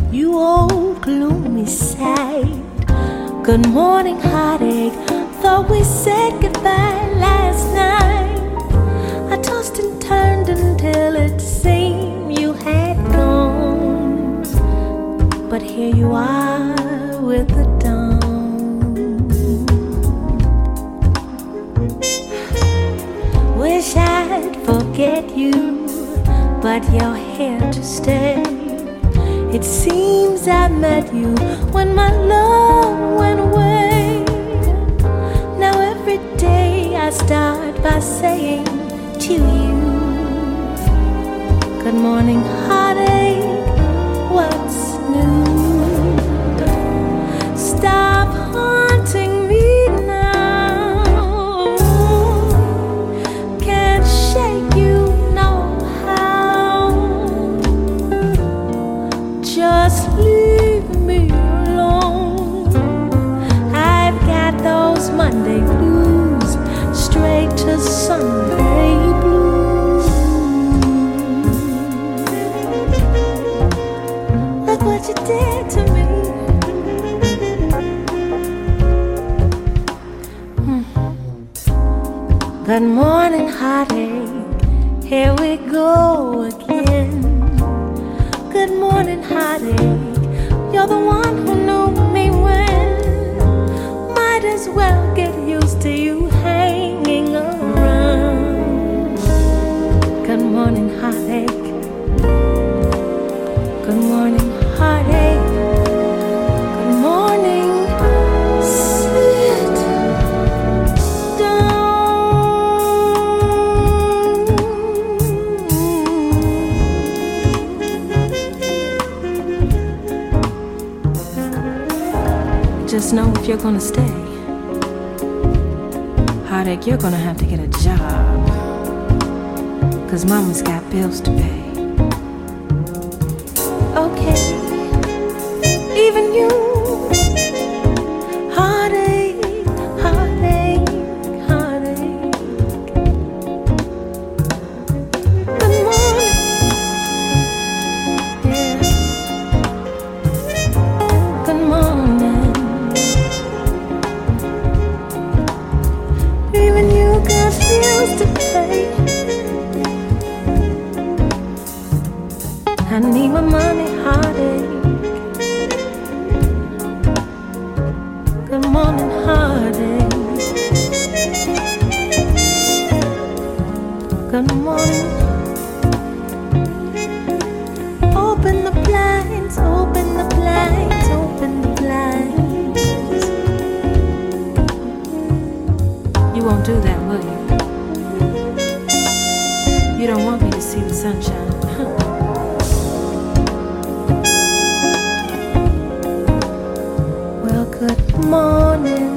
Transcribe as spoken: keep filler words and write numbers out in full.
You old gloomy sight. Good morning, heartache. Thought we said goodbye last night. I tossed and turned until it seemed you had gone. But here you are with the dawn. Wish I'd forget you, but you're here to stay. It seems I met you when my love went away. Now every day I start by saying to you, good morning, heartache, what's new? Stop haunting me now. Can't shake you no how. Just leave me alone. I've got those Monday blues, straight to Sunday blues. Look what you did to me. hmm. Good morning, heartache, here we go again. Good morning, heartache, you're the one who knew me when. Might as well get used to you hanging around. Good morning, heartache. Good morning, heartache. Good morning, sit down. Just know if you're gonna stay, heartache, you're gonna have to get a job. Cause mama's got bills to pay. Okay, even you, heartache, heartache, heartache. Good morning, yeah. Good morning. Even you got bills to pay. I need my money, heartache. Good morning, heartache. Good morning. Open the blinds, open the blinds, open the blinds. You won't do that, will you? You don't want me to see the sunshine. Well, good morning.